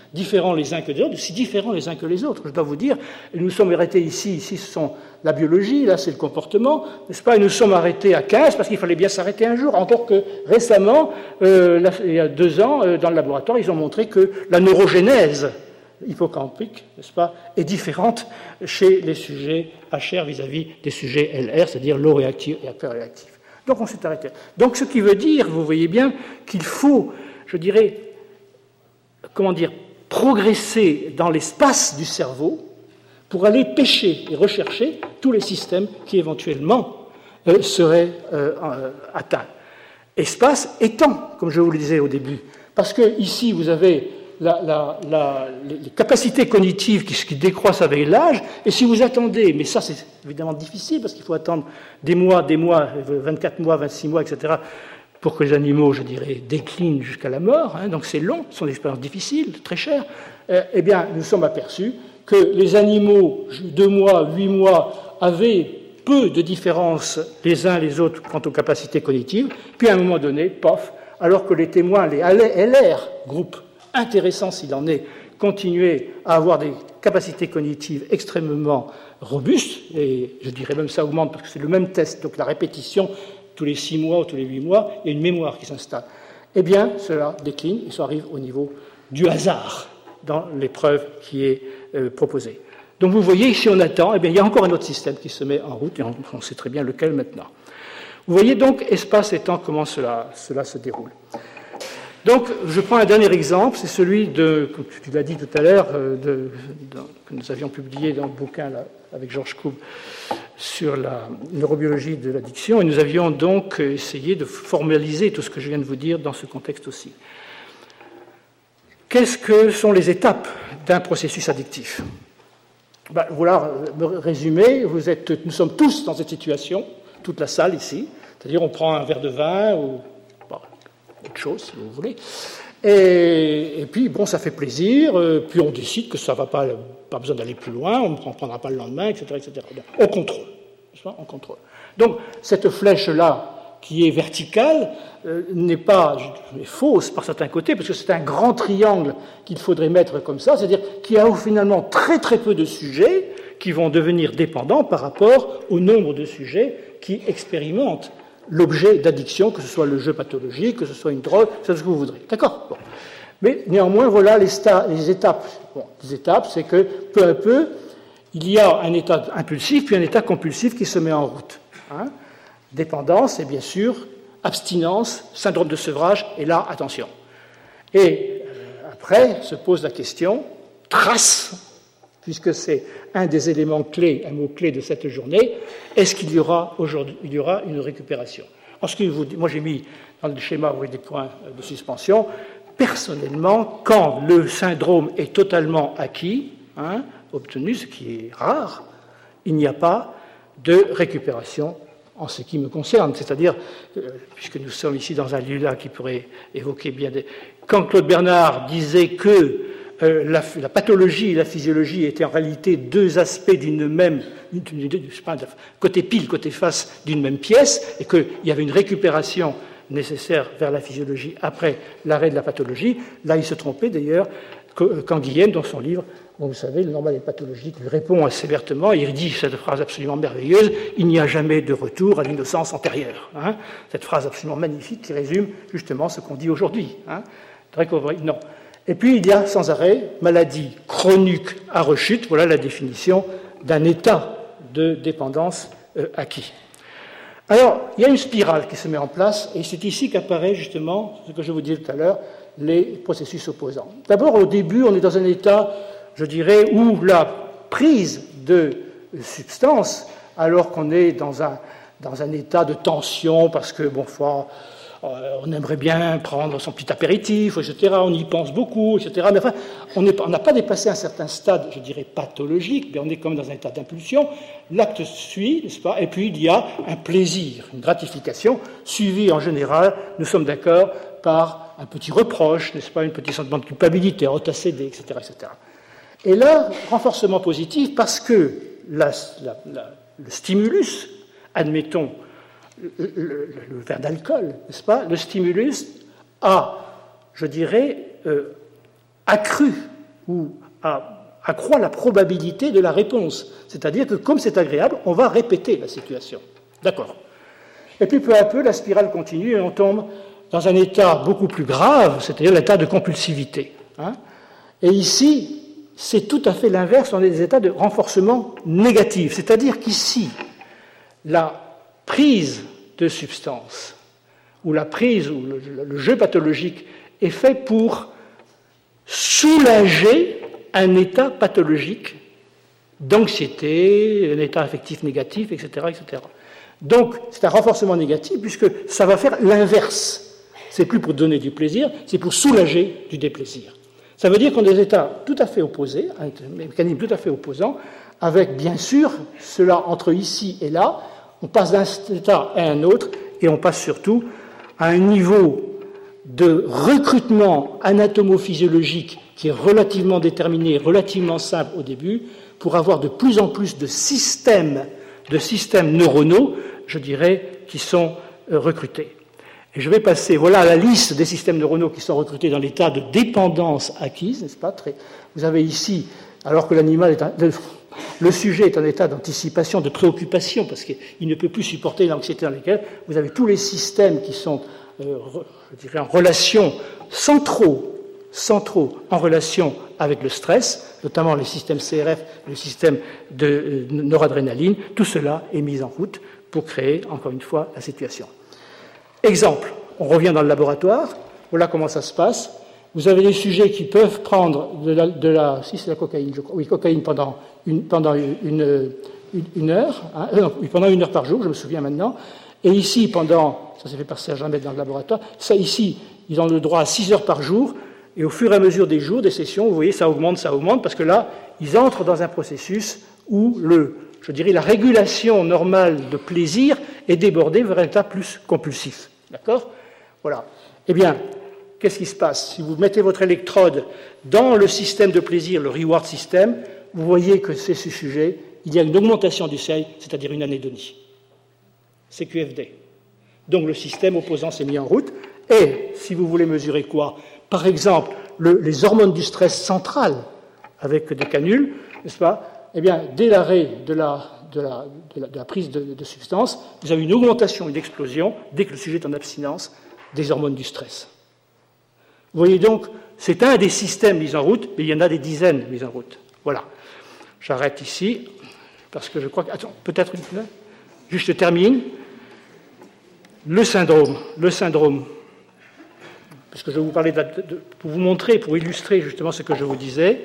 différents les uns que les autres, aussi différents les uns que les autres. Je dois vous dire, nous sommes arrêtés ici, ici ce sont la biologie, là c'est le comportement, n'est-ce pas? Et nous sommes arrêtés à quinze parce qu'il fallait bien s'arrêter un jour. Encore que récemment, euh, là, il y a deux ans, euh, dans le laboratoire, ils ont montré que la neurogénèse hippocampique, n'est-ce pas, est différente chez les sujets H R vis-à-vis des sujets L R, c'est-à-dire low réactifs et hyper réactifs. Donc on s'est arrêté. Donc ce qui veut dire, vous voyez bien, qu'il faut, je dirais, comment dire, progresser dans l'espace du cerveau pour aller pêcher et rechercher tous les systèmes qui éventuellement euh, seraient euh, euh, atteints. Espace et temps, comme je vous le disais au début, parce que ici vous avez la, la, la, les capacités cognitives qui, qui décroissent avec l'âge, et si vous attendez, mais ça c'est évidemment difficile parce qu'il faut attendre des mois, des mois, vingt-quatre mois, vingt-six mois, et cetera, pour que les animaux, je dirais, déclinent jusqu'à la mort, hein, donc c'est long, ce sont des expériences difficiles, très chères, euh, eh bien, nous sommes aperçus que les animaux, deux mois, huit mois, avaient peu de différence les uns les autres quant aux capacités cognitives, puis à un moment donné, pof, alors que les témoins, les L R, groupe intéressant s'il en est, continuaient à avoir des capacités cognitives extrêmement robustes, et je dirais même ça augmente parce que c'est le même test, donc la répétition, tous les six mois ou tous les huit mois, il y a une mémoire qui s'installe. Eh bien, cela décline et ça arrive au niveau du hasard dans l'épreuve qui est euh, proposée. Donc vous voyez, ici on attend, eh bien, il y a encore un autre système qui se met en route, et on, on sait très bien lequel maintenant. Vous voyez donc, espace et temps, comment cela, cela se déroule. Donc, je prends un dernier exemple, c'est celui de, comme tu l'as dit tout à l'heure, de, de, que nous avions publié dans le bouquin là, avec Georges Koubb sur la neurobiologie de l'addiction, et nous avions donc essayé de formaliser tout ce que je viens de vous dire dans ce contexte aussi. Qu'est-ce que sont les étapes d'un processus addictif? Ben, voilà, me résumer, vous êtes, nous sommes tous dans cette situation, toute la salle ici, c'est-à-dire on prend un verre de vin ou autre chose, si vous voulez. Et, et puis, bon, ça fait plaisir, euh, puis on décide que ça ne va pas, pas besoin d'aller plus loin, on ne prendra pas le lendemain, et cetera, et cetera. Donc, on contrôle. On contrôle. Donc, cette flèche-là, qui est verticale, euh, n'est pas est fausse par certains côtés, parce que c'est un grand triangle qu'il faudrait mettre comme ça, c'est-à-dire qu'il y a finalement très très peu de sujets qui vont devenir dépendants par rapport au nombre de sujets qui expérimentent l'objet d'addiction, que ce soit le jeu pathologique, que ce soit une drogue, c'est ce que vous voudrez. D'accord? Bon. Mais néanmoins, voilà les, sta- les étapes. Bon, les étapes, c'est que peu à peu, il y a un état impulsif, puis un état compulsif qui se met en route. Hein? Dépendance et bien sûr abstinence, syndrome de sevrage, et là, attention. Et euh, après se pose la question, trace, puisque c'est un des éléments clés, un mot-clé de cette journée, est-ce qu'il y aura aujourd'hui, il y aura une récupération? En ce que vous, moi j'ai mis dans le schéma, vous voyez, des points de suspension. Personnellement, quand le syndrome est totalement acquis, hein, obtenu, ce qui est rare, il n'y a pas de récupération en ce qui me concerne. C'est-à-dire, euh, puisque nous sommes ici dans un lieu-là qui pourrait évoquer bien des... Quand Claude Bernard disait que Euh, la, la pathologie et la physiologie étaient en réalité deux aspects d'une même, je sais pas, côté pile, côté face d'une même pièce, et qu'il y avait une récupération nécessaire vers la physiologie après l'arrêt de la pathologie. Là, il se trompait d'ailleurs quand Guillaume, dans son livre, bon, vous savez, le normal et pathologique, lui répond assez vertement, il dit cette phrase absolument merveilleuse, il n'y a jamais de retour à l'innocence antérieure. Hein, cette phrase absolument magnifique qui résume justement ce qu'on dit aujourd'hui. Hein, non. Et puis, il y a sans arrêt maladie chronique à rechute, voilà la définition d'un état de dépendance euh, acquis. Alors, il y a une spirale qui se met en place, et c'est ici qu'apparaît justement, ce que je vous disais tout à l'heure, les processus opposants. D'abord, au début, on est dans un état, je dirais, où la prise de substances, alors qu'on est dans un, dans un état de tension, parce que, bon, faut... on aimerait bien prendre son petit apéritif, et cetera. On y pense beaucoup, et cetera. Mais enfin, on n'a pas dépassé un certain stade, je dirais, pathologique, mais on est comme dans un état d'impulsion. L'acte suit, n'est-ce pas? Et puis, il y a un plaisir, une gratification, suivi en général, nous sommes d'accord, par un petit reproche, n'est-ce pas? Un petit sentiment de culpabilité, honte à céder, et cetera, et cetera. Et là, renforcement positif, parce que la, la, la, le stimulus, admettons, Le, le, le verre d'alcool, n'est-ce pas? Le stimulus a, je dirais, euh, accru ou à accroît la probabilité de la réponse. C'est-à-dire que comme c'est agréable, on va répéter la situation. D'accord. Et puis peu à peu, la spirale continue et on tombe dans un état beaucoup plus grave, c'est-à-dire l'état de compulsivité. Hein. Et ici, c'est tout à fait l'inverse, on est des états de renforcement négatif. C'est-à-dire qu'ici, la prise de substance, ou la prise, ou le, le jeu pathologique, est fait pour soulager un état pathologique d'anxiété, un état affectif négatif, et cetera, et cetera. Donc, c'est un renforcement négatif puisque ça va faire l'inverse. C'est plus pour donner du plaisir, c'est pour soulager du déplaisir. Ça veut dire qu'on a des états tout à fait opposés, un mécanisme tout à fait opposant, avec bien sûr cela entre ici et là. On passe d'un état à un autre et on passe surtout à un niveau de recrutement anatomophysiologique qui est relativement déterminé, relativement simple au début, pour avoir de plus en plus de systèmes, de systèmes neuronaux, je dirais, qui sont euh, recrutés. Et je vais passer, voilà la liste des systèmes neuronaux qui sont recrutés dans l'état de dépendance acquise, n'est-ce pas? Très, vous avez ici, alors que l'animal est un, le, le sujet est en état d'anticipation, de préoccupation, parce qu'il ne peut plus supporter l'anxiété dans laquelle vous avez tous les systèmes qui sont, euh, je dirais, en relation centraux, centraux en relation avec le stress, notamment les systèmes C R F, le système de euh, noradrénaline, tout cela est mis en route pour créer, encore une fois, la situation. Exemple, on revient dans le laboratoire, voilà comment ça se passe. Vous avez des sujets qui peuvent prendre de la, de la si c'est la cocaïne, je crois, oui, cocaïne pendant une, pendant une, une, une heure, hein, euh, non, pendant une heure par jour, je me souviens maintenant, et ici, pendant, ça s'est fait par Serge Ahmed dans le laboratoire, ça ici, ils ont le droit à six heures par jour, et au fur et à mesure des jours, des sessions, vous voyez, ça augmente, ça augmente, parce que là, ils entrent dans un processus où le, je dirais, la régulation normale de plaisir est débordée vers un état plus compulsif. D'accord ? Voilà. Eh bien, qu'est-ce qui se passe? Si vous mettez votre électrode dans le système de plaisir, le reward system, vous voyez que c'est ce sujet, il y a une augmentation du seuil, c'est-à-dire une anédonie. C'est Q F D. Donc le système opposant s'est mis en route. Et si vous voulez mesurer quoi? Par exemple, le, les hormones du stress central avec des canules, n'est-ce pas? Eh bien, dès l'arrêt de la, de, la, de, la, de la prise de, de substance, vous avez une augmentation, une explosion, dès que le sujet est en abstinence, des hormones du stress. Vous voyez donc, c'est un des systèmes mis en route, mais il y en a des dizaines mis en route. Voilà. J'arrête ici, parce que je crois que... Attends, peut-être une... Juste je termine. Le syndrome. Le syndrome. Parce que je vais vous parler de, la, de, pour vous montrer, pour illustrer justement ce que je vous disais.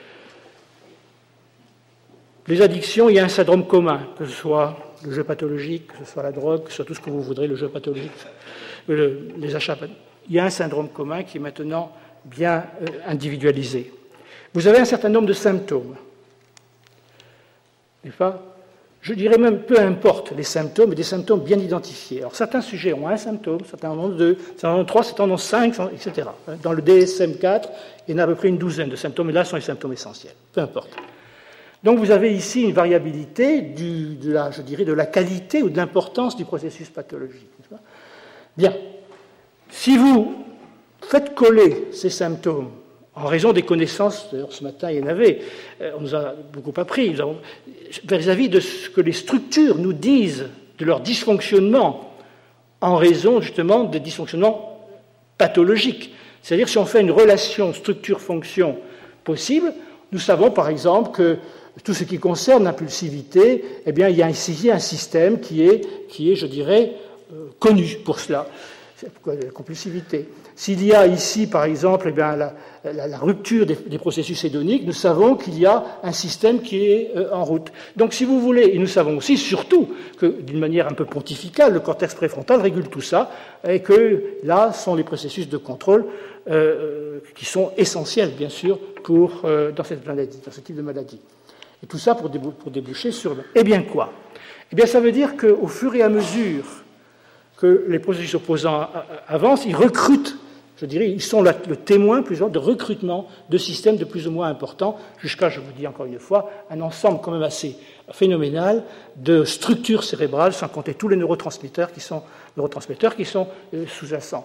Les addictions, il y a un syndrome commun, que ce soit le jeu pathologique, que ce soit la drogue, que ce soit tout ce que vous voudrez, le jeu pathologique, le, les achats. Il y a un syndrome commun qui est maintenant bien euh, individualisé. Vous avez un certain nombre de symptômes. N'est-ce pas ? Je dirais même, peu importe les symptômes, mais des symptômes bien identifiés. Alors, certains sujets ont un symptôme, certains en ont deux, certains en ont trois, certains en ont cinq, et cetera. Dans le D S M quatre, il y en a à peu près une douzaine de symptômes, et là, ce sont les symptômes essentiels. Peu importe. Donc, vous avez ici une variabilité du, de la, je dirais, de la qualité ou de l'importance du processus pathologique. N'est-ce pas ? Bien. Si vous faites coller ces symptômes en raison des connaissances, d'ailleurs ce matin il y en avait, on nous a beaucoup appris, nous avons, vis-à-vis de ce que les structures nous disent de leur dysfonctionnement, en raison justement des dysfonctionnements pathologiques. C'est-à-dire si on fait une relation structure-fonction possible, nous savons par exemple que tout ce qui concerne l'impulsivité, eh bien il y a ici un système qui est, qui est je dirais, euh, connu pour cela. La compulsivité. S'il y a ici, par exemple, eh bien, la, la, la rupture des, des processus hédoniques, nous savons qu'il y a un système qui est euh, en route. Donc, si vous voulez, et nous savons aussi, surtout, que d'une manière un peu pontificale, le cortex préfrontal régule tout ça, et que là sont les processus de contrôle euh, qui sont essentiels, bien sûr, pour, euh, dans cette maladie, dans ce type de maladie. Et tout ça pour, débou- pour déboucher sur... Le... Eh bien, quoi ? Eh bien, ça veut dire qu'au fur et à mesure que les processus opposants avancent, ils recrutent, je dirais, ils sont le témoin plus ou moins de recrutement de systèmes de plus ou moins importants, jusqu'à, je vous dis encore une fois, un ensemble quand même assez phénoménal de structures cérébrales, sans compter tous les neurotransmetteurs qui sont, neurotransmetteurs qui sont euh, sous-jacents.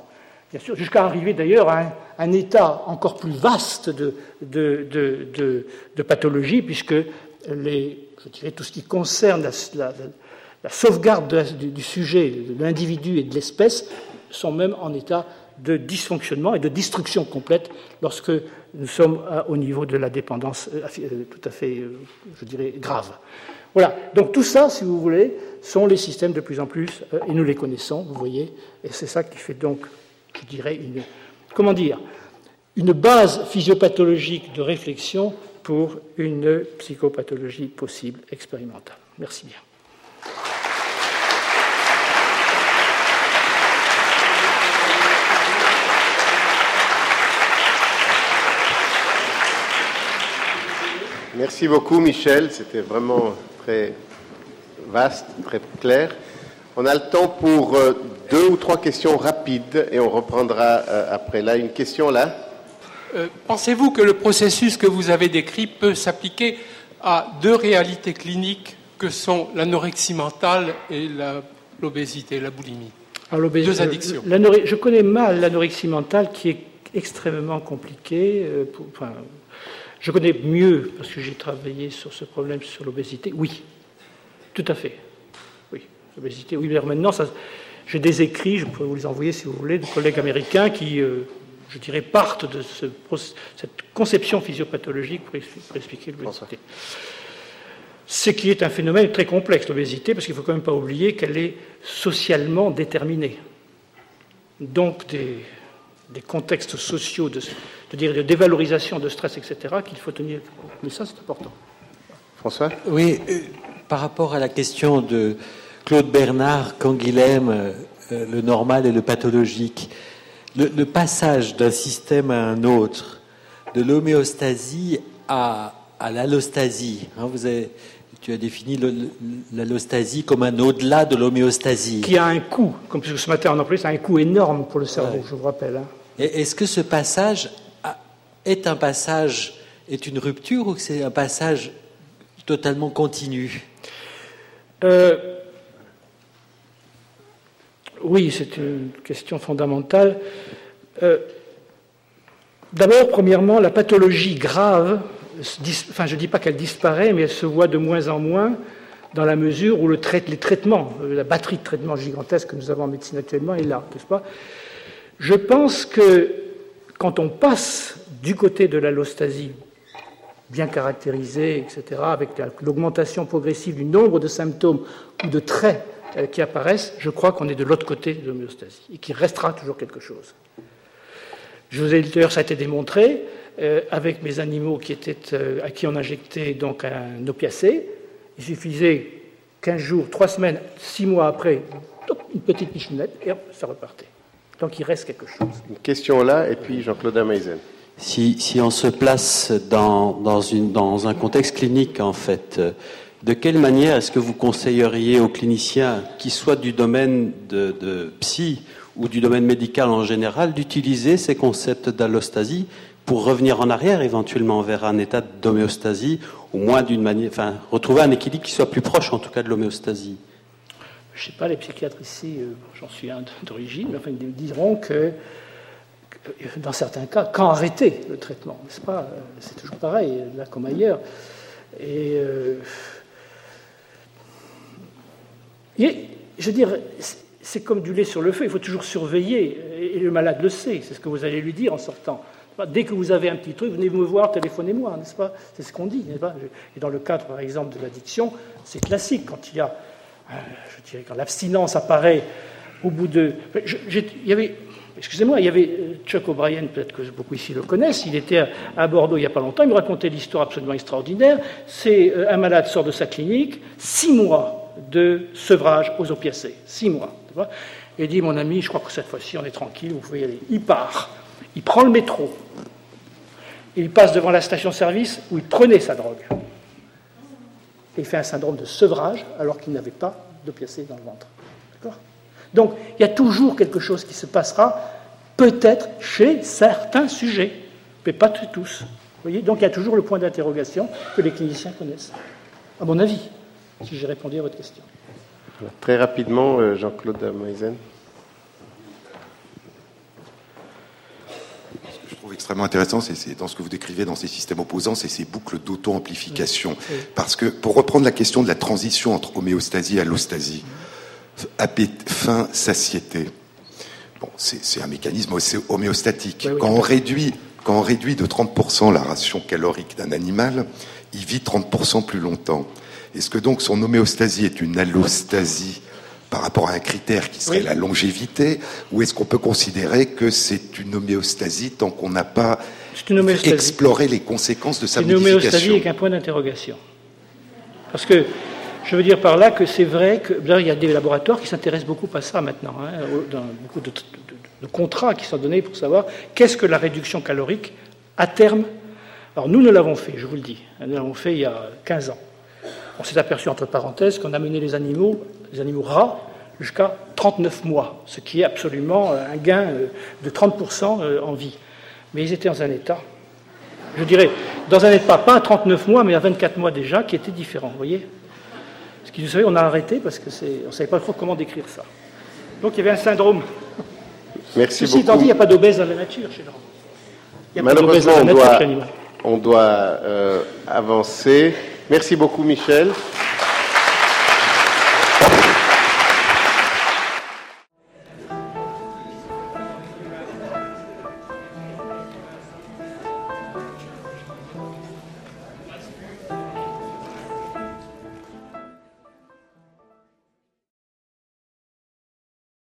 bien sûr, jusqu'à arriver d'ailleurs à un, un état encore plus vaste de, de, de, de, de pathologie, puisque les, je dirais, tout ce qui concerne la, la, la sauvegarde de la, du, du sujet, de l'individu et de l'espèce, sont même en état de dysfonctionnement et de destruction complète lorsque nous sommes au niveau de la dépendance tout à fait, je dirais, grave. Voilà, donc tout ça, si vous voulez, sont les systèmes de plus en plus, et nous les connaissons, vous voyez, et c'est ça qui fait donc, je dirais, une, comment dire, une base physiopathologique de réflexion pour une psychopathologie possible expérimentale. Merci bien. Merci beaucoup, Michel. C'était vraiment très vaste, très clair. On a le temps pour deux ou trois questions rapides et on reprendra après. Là, une question là. Euh, pensez-vous que le processus que vous avez décrit peut s'appliquer à deux réalités cliniques que sont l'anorexie mentale et la, l'obésité, la boulimie? Alors, deux addictions. Je connais mal l'anorexie mentale qui est extrêmement compliquée. Euh, pour, enfin, Je connais mieux, parce que j'ai travaillé sur ce problème, sur l'obésité. Oui, tout à fait. Oui, l'obésité. Oui, mais maintenant, ça, j'ai des écrits, je pourrais vous les envoyer si vous voulez, de collègues américains qui, euh, je dirais, partent de ce, cette conception physiopathologique pour, pour expliquer l'obésité. Ce qui est un phénomène très complexe, l'obésité, parce qu'il ne faut quand même pas oublier qu'elle est socialement déterminée. Donc, des... des contextes sociaux de, de, dire, de dévalorisation, de stress, et cetera, qu'il faut tenir compte. Mais ça, c'est important. François ? Oui, euh, par rapport à la question de Claude Bernard, Canguilhem, euh, le normal et le pathologique, le, le passage d'un système à un autre, de l'homéostasie à, à l'allostasie, hein, vous avez, tu as défini le, le, l'allostasie comme un au-delà de l'homéostasie. Qui a un coût, comme ce matin on employé, ça a un coût énorme pour le cerveau, ouais. Je vous rappelle. Hein. Et est-ce que ce passage est un passage, est une rupture ou que c'est un passage totalement continu? euh, Oui, c'est une question fondamentale. Euh, d'abord, premièrement, la pathologie grave, enfin je ne dis pas qu'elle disparaît, mais elle se voit de moins en moins dans la mesure où le trai- les traitements, la batterie de traitements gigantesque que nous avons en médecine actuellement est là, n'est-ce pas? Je pense que quand on passe du côté de l'allostasie, bien caractérisée, et cetera, avec l'augmentation progressive du nombre de symptômes ou de traits qui apparaissent, je crois qu'on est de l'autre côté de l'homéostasie et qu'il restera toujours quelque chose. Je vous ai dit d'ailleurs, ça a été démontré, euh, avec mes animaux qui étaient, euh, à qui on injectait donc un opiacé. Il suffisait quinze jours, trois semaines, six mois après, une petite pichounette, et hop, ça repartait. Donc il reste quelque chose. Une question là, et puis Jean-Claude Ameisen. Si, si on se place dans, dans, une, dans un contexte clinique, en fait, de quelle manière est-ce que vous conseilleriez aux cliniciens, qui soient du domaine de, de psy ou du domaine médical en général, d'utiliser ces concepts d'allostasie pour revenir en arrière, éventuellement vers un état d'homéostasie, au moins d'une manière, enfin, retrouver un équilibre qui soit plus proche, en tout cas, de l'homéostasie? Je ne sais pas, les psychiatres ici, euh, j'en suis un d'origine, mais enfin, ils diront que, que, dans certains cas, quand arrêter le traitement, n'est-ce pas? C'est toujours pareil, là comme ailleurs. Et, euh, et je veux dire, c'est comme du lait sur le feu, il faut toujours surveiller, et le malade le sait, c'est ce que vous allez lui dire en sortant. Dès que vous avez un petit truc, venez me voir, téléphonez-moi, n'est-ce pas? C'est ce qu'on dit, n'est-ce pas? Et dans le cadre, par exemple, de l'addiction, c'est classique, quand il y a, je dirais, quand l'abstinence apparaît au bout de... Je, je, il y avait, excusez-moi, il y avait Chuck O'Brien, peut-être que beaucoup ici le connaissent, il était à, à Bordeaux il n'y a pas longtemps, il me racontait l'histoire absolument extraordinaire. C'est un malade sort de sa clinique, six mois de sevrage aux opiacés, six mois. Et il dit, mon ami, je crois que cette fois-ci on est tranquille, vous pouvez y aller. Il part, il prend le métro, il passe devant la station-service où il prenait sa drogue. Et il fait un syndrome de sevrage alors qu'il n'avait pas d'opiacés dans le ventre. D'accord ? Donc, il y a toujours quelque chose qui se passera, peut-être chez certains sujets, mais pas tous. Vous voyez ? Donc, il y a toujours le point d'interrogation que les cliniciens connaissent, à mon avis, si j'ai répondu à votre question. Très rapidement, Jean-Claude Ameisen. trouve extrêmement intéressant, c'est dans ce que vous décrivez dans ces systèmes opposants, c'est ces boucles d'auto-amplification. Oui. Parce que, pour reprendre la question de la transition entre homéostasie et allostasie, faim, satiété, bon, c'est un mécanisme homéostatique. Oui, oui, quand, on réduit, quand on réduit de trente pour cent la ration calorique d'un animal, il vit trente pour cent plus longtemps. Est-ce que donc son homéostasie est une allostasie par rapport à un critère qui serait oui. la longévité, ou est-ce qu'on peut considérer que c'est une homéostasie tant qu'on n'a pas exploré les conséquences de sa modification? Une homéostasie avec un point d'interrogation. Parce que, je veux dire par là que c'est vrai que, il y a des laboratoires qui s'intéressent beaucoup à ça maintenant, hein, dans beaucoup de, de, de contrats qui sont donnés pour savoir qu'est-ce que la réduction calorique à terme. Alors nous, nous l'avons fait, je vous le dis, nous l'avons fait il y a quinze ans. On s'est aperçu, entre parenthèses, qu'on a mené les animaux, les animaux rats jusqu'à trente-neuf mois, ce qui est absolument un gain de trente pour cent en vie. Mais ils étaient dans un état, je dirais, dans un état, pas à trente-neuf mois, mais à vingt-quatre mois déjà, qui était différent, vous voyez. Ce qui, vous savez, on a arrêté parce qu'on ne savait pas trop comment décrire ça. Donc il y avait un syndrome. Merci Ceci beaucoup. étant dit, il n'y a pas d'obèse dans la nature chez l'homme. Il n'y a Malheureusement, pas d'obèse dans la on nature doit, chez l'animal. on doit euh, avancer. Merci beaucoup, Michel.